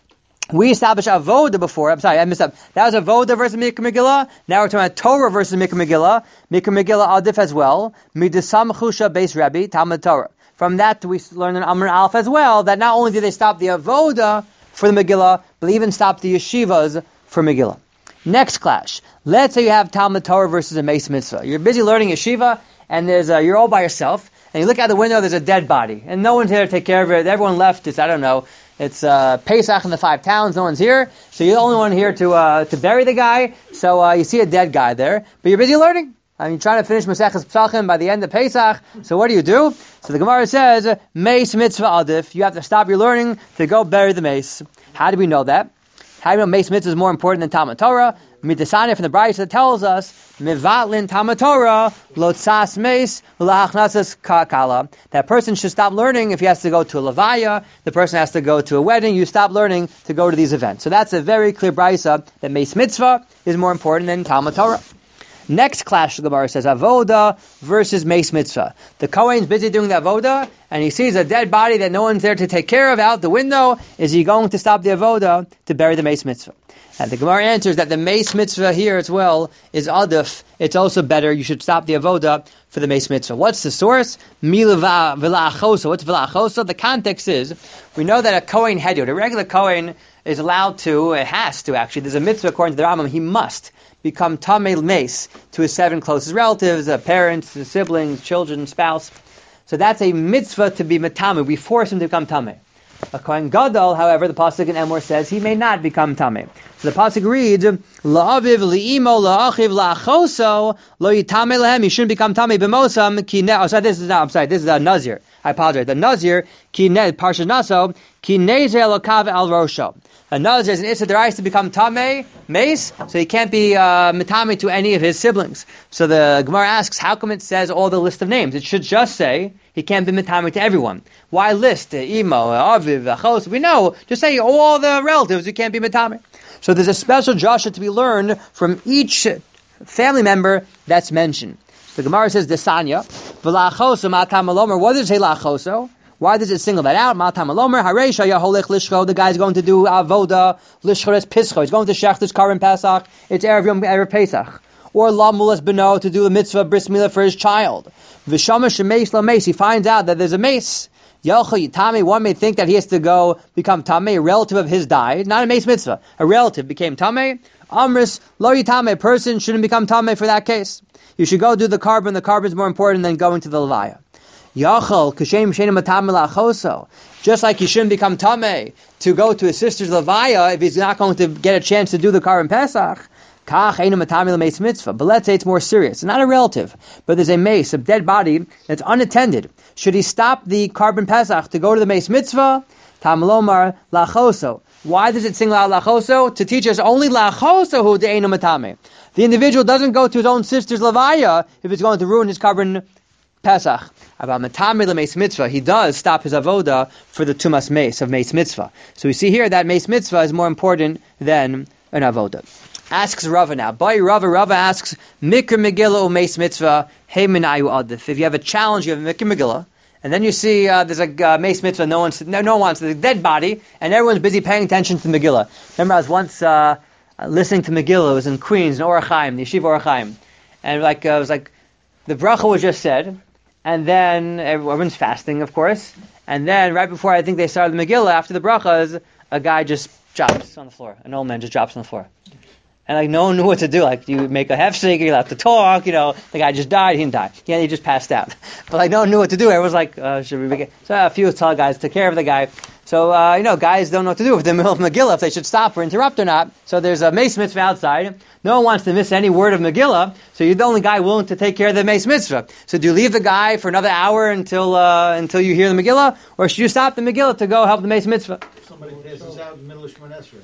we established Avoda before. I'm sorry, I messed up. That was Avoda versus Mikra Megillah. Now we're talking about Torah versus Mikra Megillah. Mikra Megillah Adif as well. Midisam Chusha Beis Rebbe, Talmud Torah. From that, we learned in Amar Aleph as well, that not only did they stop the Avoda for the Megillah, but even stop the yeshivas for Megillah. Next clash. Let's say you have Talmud Torah versus a Meis Mitzvah. You're busy learning yeshiva, and there's a, you're all by yourself, and you look out the window, there's a dead body, and no one's here to take care of it. Everyone left. It's, I don't know, it's uh, Pesach in the five towns. No one's here, so you're the only one here to uh, to bury the guy. So uh, you see a dead guy there, but you're busy learning. I mean, trying to finish Maseches Pesachim by the end of Pesach. So what do you do? So the Gemara says, Meis Mitzvah Adif. You have to stop your learning to go bury the mace. How do we know that? How do we know Meis Mitzvah is more important than Talmud Torah? Midasani from the Brayso that tells us, Mivatlin Talmud Torah, Lotzas Meis, Lahachnasas Kala. That person should stop learning if he has to go to a Levaya. The person has to go to a wedding. You stop learning to go to these events. So that's a very clear Brayso that Meis Mitzvah is more important than Talmud Torah. Next clash, the Gemara says, Avoda versus Meis Mitzvah. The Kohen's busy doing the Avoda, and he sees a dead body that no one's there to take care of out the window. Is he going to stop the Avoda to bury the Meis Mitzvah? And the Gemara answers that the Meis Mitzvah here as well is Adif. It's also better. You should stop the Avoda for the Meis Mitzvah. What's the source? Milva V'la'achosa. What's V'la'achosa? The context is, we know that a Kohen Hedud, a regular Kohen, is allowed to, it has to actually, there's a mitzvah according to the Rambam, he must become Tamei Meis to his seven closest relatives, uh, parents, siblings, children, spouse. So that's a mitzvah to be Matame. We force him to become Tamei. A Kohen Gadol, however, the pasuk in Emor says he may not become Tamei. So the pasuk reads, La'aviv li'imo la'achiv la'achoso lo yitamei lehem. He shouldn't become Tamei b'mosam ki ne. Oh, sorry, this is not. I'm sorry. This is a Nazir. I apologize. The Nazir ki ne parsha naso ki neze elokav al rosho. A Nazir is an Issa D'Oraisa to become Tamei, Meis, so he can't be uh, Matame to any of his siblings. So the Gemara asks, how come it says all the list of names? It should just say he can't be Matame to everyone. Why list Imo, Aviv, Achos? We know, just say all the relatives who can't be Matame. So there's a special Joshua to be learned from each family member that's mentioned. The Gemara says, Desanya, V'la'achoso ma'atam alomer. What does it say la'achoso? Why does it single that out? Ma'atam alomer, hareisha yaholech lishcho. The guy's going to do avoda, lishcho, pischo. He's going to shechtus karim Pesach. It's Erev Yom Erev Pesach. Or lamulas beno, to do a mitzvah bris milah for his child. V'shama shemeis la meis. He finds out that there's a mace. Yalcha yitame. One may think that he has to go become tamei. A relative of his died. Not a mace mitzvah. A relative became tamei. Amris lo yitame. A person shouldn't become tamei for that case. You should go do the carbon. The carbon is more important than going to the levaya. Yachal kashem shenim matame lachoso. Just like he shouldn't become tamei to go to his sister's levaya if he's not going to get a chance to do the carbon Pesach. Kach einu matame l'meis mitzvah. But let's say it's more serious. It's not a relative, but there's a mace, a dead body that's unattended. Should he stop the carbon Pesach to go to the meis mitzvah? Tamlomar lachoso. Why does it single out lachoso? To teach us only lachoso who de'einu matame. The individual doesn't go to his own sister's levaya if it's going to ruin his carbon Pesach. About matame l'meis mitzvah, he does stop his avoda for the tumas meis of meis mitzvah. So we see here that meis mitzvah is more important than an avoda. Asks Rava now. By Rava, Rava asks, Mikra Megillah or Meis Mitzvah, hey minayu adif. If you have a challenge, you have a Mikra Megillah, and then you see uh, there's a uh, Meis Mitzvah, no one's, no, no one wants, there's a dead body, and everyone's busy paying attention to Megillah. Remember, I was once uh, listening to Megillah, it was in Queens, in Orach Chaim, the Yeshiva Orach Chaim, and like, uh, it was like, the bracha was just said, and then everyone's fasting, of course, and then right before I think they started the Megillah, after the brachas, a guy just drops on the floor, an old man just drops on the floor. And like no one knew what to do. Like you make a hefsek, you have to talk. You know, the guy just died. He didn't die. Yeah, he just passed out. But like no one knew what to do. Everyone was like, uh, "Should we make it?" So a few tall guys took care of the guy. So uh, you know, guys don't know what to do with the middle of Megillah if they should stop or interrupt or not. So there's a meis mitzvah outside. No one wants to miss any word of Megillah. So you're the only guy willing to take care of the meis mitzvah. So do you leave the guy for another hour until uh, until you hear the Megillah, or should you stop the Megillah to go help the meis mitzvah? Somebody passes out in the middle of Shemon Esrei.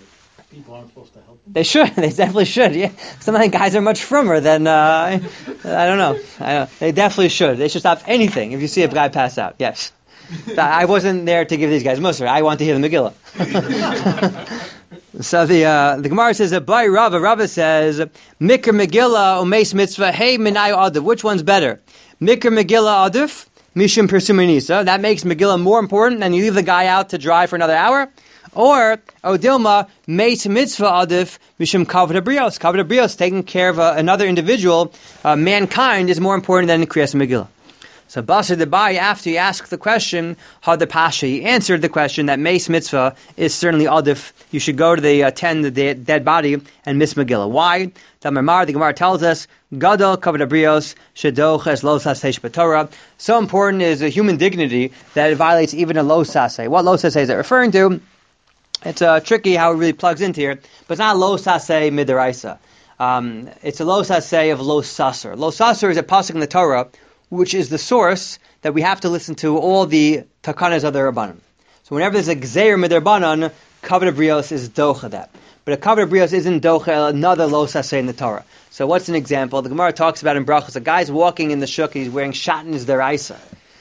People aren't supposed to help them. They should. They definitely should. Yeah. Some of the guys are much frummer than, uh, I don't know. I don't, they definitely should. They should stop anything if you see a guy pass out. Yes. I wasn't there to give these guys Musar. I want to hear the Megillah. So the uh, the Gemara says that by Rava, Rava says, Mikra Megillah umeis mitzvah, hey minayu adif. Which one's better? Mikra Megillah adif, mishum persuminisa. That makes Megillah more important, and you leave the guy out to dry for another hour. Or Odilma meis mitzvah adif mishum kavod habrios. Kavod habrios, taking care of uh, another individual, uh, mankind, is more important than the Kriyas Megillah. So Basar Debai, after he asked the question, Had the Pasha, he answered the question that Meis Mitzvah is certainly adif. You should go to the uh, tend the de- dead body and miss Megillah. Why? The Gemara, the Gemara tells us, Gadol kavod habrios shedoch es lo saseh b'Torah. So important is a human dignity that it violates even a lo saseh. What lo saseh is it referring to? It's uh, tricky how it really plugs into here, but it's not lo saseh midaraisa. Um, it's a lo saseh of lo saser. Lo saser is a pasuk in the Torah, which is the source that we have to listen to all the takanas of the Rabbanan. So whenever there's a gzeir midrabanan, kavod habrios is docha that. But a kavod habrios isn't docha another lo saseh in the Torah. So what's an example? The Gemara talks about in Brachos, a guy's walking in the shuk and he's wearing shatnez deraisa.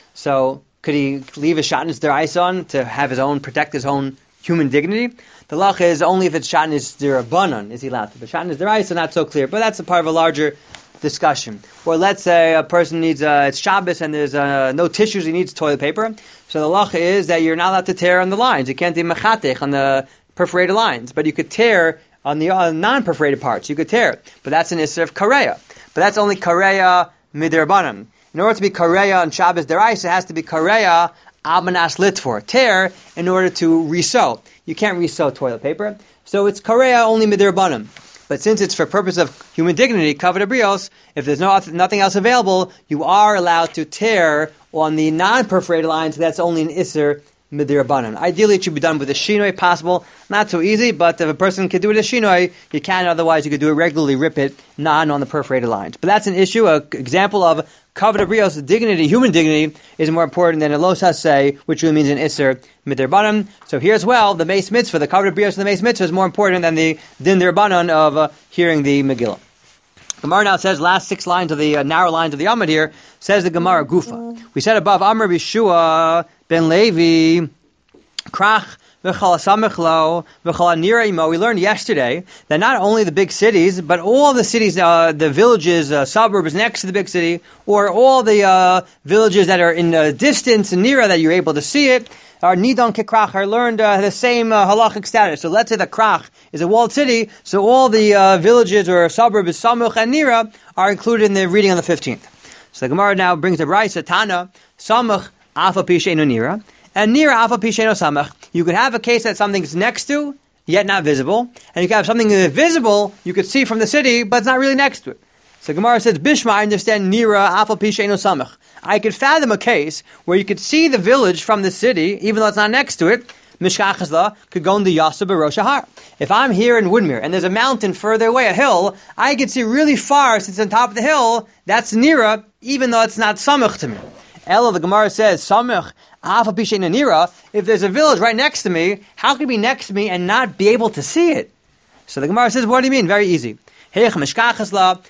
So could he leave a shatnez deraisa on to have his own, protect his own human dignity? The lach is only if it's shatnez derabanan is he allowed to. But shatnez deraisa not so clear. But that's a part of a larger discussion. Or let's say a person needs, uh, it's Shabbos and there's uh, no tissues, he needs toilet paper. So the lacha is that you're not allowed to tear on the lines. You can't do mechatech on the perforated lines, but you could tear on the uh, non-perforated parts. You could tear, but that's an issur of kareya. But that's only kareya midrabanan. In order to be kareya on Shabbos deraisa, it has to be kareya abanas litfor, tear in order to resew. You can't resew toilet paper, so it's kareya only midrabanan. But since it's for purpose of human dignity, kavod habrios, if there's no nothing else available, you are allowed to tear on the non-perforated lines. That's only an issur midrabanan. Ideally, it should be done with a shinoi, possible. Not so easy, but if a person could do it a shinoi, you can. Otherwise, you could do it regularly, rip it, not on the perforated lines. But that's an issue, an example of kavod habrios, dignity, human dignity, is more important than a lo saseh, which really means an issur midrabanan. So here as well, the meis mitzvah, the kavod habrios of the meis mitzvah is more important than the din derabanan of uh, hearing the Megillah. Gemara now says, last six lines of the uh, narrow lines of the Amud here, says the Gemara Gufa. We said above, Amar Bishua ben Levi, Krach, we learned yesterday that not only the big cities, but all the cities, uh, the villages, uh, suburbs next to the big city, or all the uh, villages that are in uh, distance and nearer that you're able to see it, are nidon kekrach, are learned uh, the same uh, halachic status. So let's say the krach is a walled city, so all the uh, villages or suburbs, samuch and nira, are included in the reading on the fifteenth. So the Gemara now brings the Brisa Tana, samuch afa pi she'eino nira, and nira afa pi she'eino samuch. You could have a case that something's next to, yet not visible, and you can have something that is visible, you could see from the city, but it's not really next to it. So Gemara says, Bishma, I understand nira afa pi she'eino samuch. I could fathom a case where you could see the village from the city, even though it's not next to it. Mishkachazla could go in the Yasa Barosh Har. If I'm here in Woodmere and there's a mountain further away, a hill, I can see really far since it's on top of the hill. That's nira, even though it's not samuch to me. Ella, the Gemara says, samuch afa pi she'eino nira. If there's a village right next to me, how can it be next to me and not be able to see it? So the Gemara says, what do you mean? Very easy. If the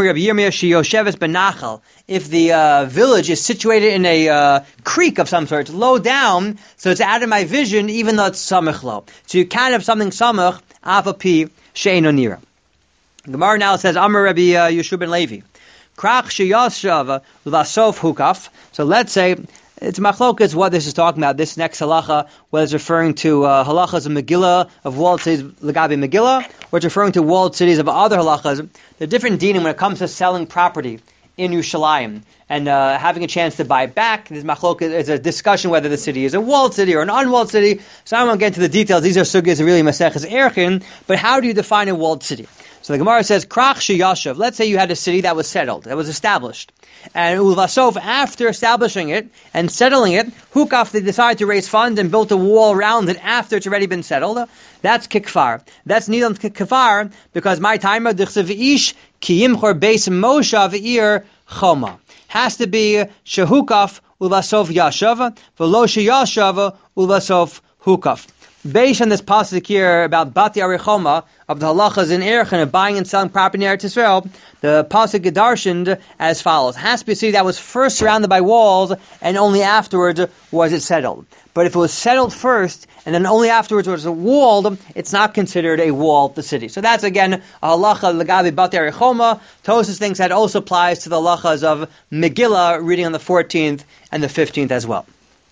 uh, village is situated in a uh, creek of some sort, it's low down, so it's out of my vision, even though it's samach low. So you can't have something samach, afa pi she'eino nira. Gemara now says, Amar Rabbi uh, Yeshua ben Levi, krach sheyashav l'vasof hukaf. So let's say, it's machlokas what this is talking about, this next halacha, whether it's referring to uh, halachas of Megillah, of walled cities, Lagabi Megillah, or it's referring to walled cities of other halachas. They're different dinim when it comes to selling property in Yerushalayim and uh, having a chance to buy it back. This machlokas is a discussion whether the city is a walled city or an unwalled city. So I won't get into the details. These are sugyas really Maseches Erchin, but how do you define a walled city? So the Gemara says, Krach sheyashav. Let's say you had a city that was settled, that was established. And Ulvasov, after establishing it and settling it, Hukaf, they decided to raise funds and built a wall around it after it's already been settled. That's kikfar. That's nidon kikfar because my timer, Dichsev ish ki yimchor beis moshav ir choma. Has to be shehukaf Ulvasov yashav, velo sheyashav Ulvasov hukaf. Based on this pasuk here about Bati Arichoma of the halachas in Erech and buying and selling property in Eretz Yisrael, the pasuk gedarshened as follows: it has to be a city that was first surrounded by walls, and only afterwards was it settled. But if it was settled first and then only afterwards was it walled, it's not considered a walled city. So that's again a halacha legabi Bati Arichoma. Tosfos thinks that also applies to the halachas of Megillah, reading on the fourteenth and the fifteenth as well.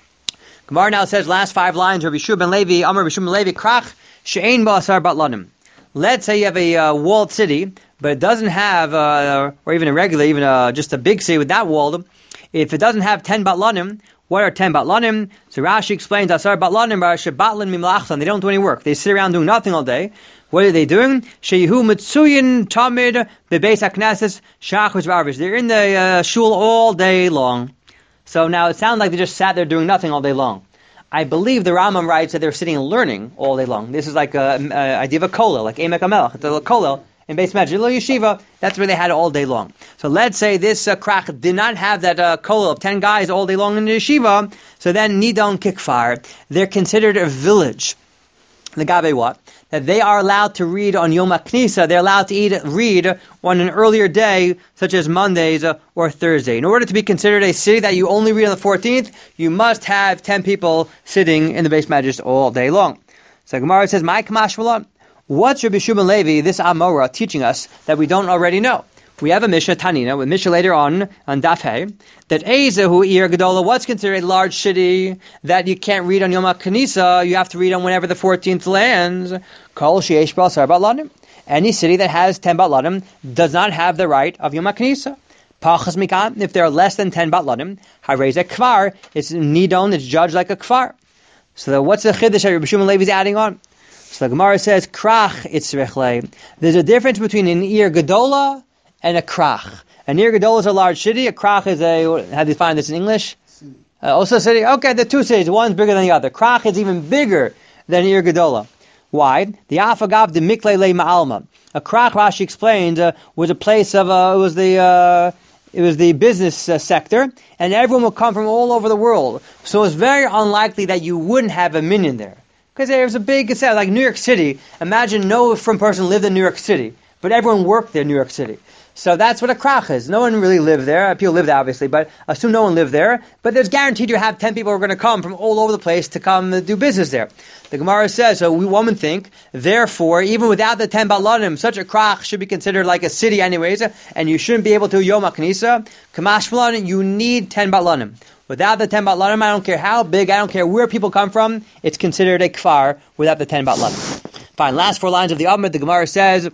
Gemara now says, last five lines, Rabbi Shua ben Levi, Amar Rabbi Shua ben Levi, Krach, She'ein ba'asar batlanim. Let's say you have a uh, walled city, but it doesn't have, uh, or even a regular, even uh, just a big city without walled. If it doesn't have ten batlanim, what are ten batlanim? So Rashi explains, Asar batlanim, She'batlin mimlachtan. They don't do any work. They sit around doing nothing all day. What are they doing? She'yihu mitzuyin tamid bebeis hakneses shachris v'arvish. They're in the uh, shul all day long. So now it sounds like they just sat there doing nothing all day long. I believe the Rambam writes that they're sitting and learning all day long. This is like an idea of a kollel, like Emek HaMelech. It's a kollel in Beis Medrash, a little yeshiva. That's where they had it all day long. So let's say this uh, krach did not have that uh, kollel of ten guys all day long in the yeshiva. So then Nidon Kikfar, they're considered a village. The Gabe what? That they are allowed to read on Yom HaKnisa, they're allowed to eat, read on an earlier day, such as Mondays uh, or Thursday. In order to be considered a city that you only read on the fourteenth, you must have ten people sitting in the Beis Medrash all day long. So Gemara says, "My Kamash V'lan." What's Rabbi Shua ben Levi, this Amora, teaching us that we don't already know? We have a Mishnah Tanina, with Mishnah later on, on Daf Hey, that Ezehu Ir Gedola, what's considered a large city that you can't read on Yom HaKnisa, you have to read on whenever the fourteenth lands. Kol Sheyesh B'asar Batlanim. Any city that has ten Batlanim does not have the right of Yom HaKnisa. Pachas Mikan, if there are less than ten Batlanim, Harez a Kfar, it's Nidon, it's judged like a Kfar. So what's the Chiddush that Rabbi Shua ben Levi is adding on? So the Gemara says, Krach Itzrechle. There's a difference between an Ir Gedola and a krach. An Ir Gedola is a large city. A krach is a, how do you find this in English? Uh, also a city. Okay, the two cities. One's bigger than the other. Krach is even bigger than Ir Gedola. Why? The Afagav de Mikle Le Ma'alma. A krach, Rashi explained, uh, was a place of, uh, it was the, uh, it was the business uh, sector, and everyone would come from all over the world. So it's very unlikely that you wouldn't have a minyan there. Because there's a big, like New York City. Imagine no from person lived in New York City, but everyone worked there in New York City. So that's what a krach is. No one really lived there. People lived there, obviously, but assume no one lived there. But there's guaranteed you have ten people who are going to come from all over the place to come do business there. The Gemara says, so we women think, therefore, even without the ten batlanim, such a krach should be considered like a city anyways, and you shouldn't be able to Yom HaKnisa. Kamash V'lan, you need ten batlanim. Without the ten batlanim, I don't care how big, I don't care where people come from, it's considered a kfar without the ten batlanim. Fine, last four lines of the Amud, the Gemara says,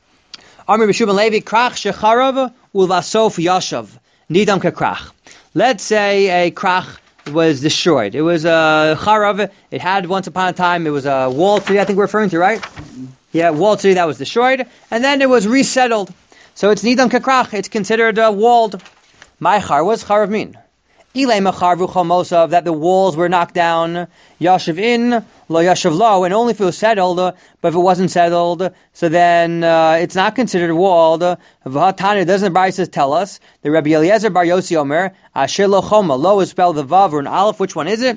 Amr B'Shua ben Levi, krach shecharav ulvasof yashav, nidam kekrach. Let's say a krach was destroyed. It was a charav, it had once upon a time, it was a walled city, I think we're referring to, right? Mm-hmm. Yeah, walled city that was destroyed, and then it was resettled. So it's nidam kekrach, it's considered uh, walled. My char, what does charav mean? That the walls were knocked down, yashav in, lo yashav lo, and only if it was settled, but if it wasn't settled, so then uh, it's not considered walled. V'hatana, doesn't the Brisa tell us, the Rabbi Eliezer bar Yossi Omer, asher lo choma, lo is spelled the vav or an aleph, which one is it?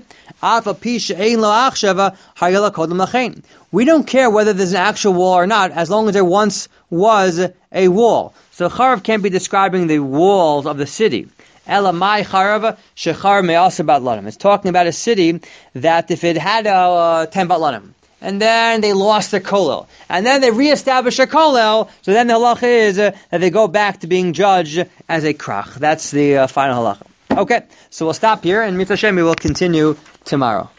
We don't care whether there's an actual wall or not, as long as there once was a wall. So charav can't be describing the walls of the city. Elamai Charav Shechar Me'asa Batlanim. It's talking about a city that if it had uh, ten Batlanim, and then they lost their kollel, and then they reestablished their kollel, so then the halacha is uh, that they go back to being judged as a krach. That's the uh, final halacha. Okay, so we'll stop here, and Mitzvah Hashem we will continue tomorrow.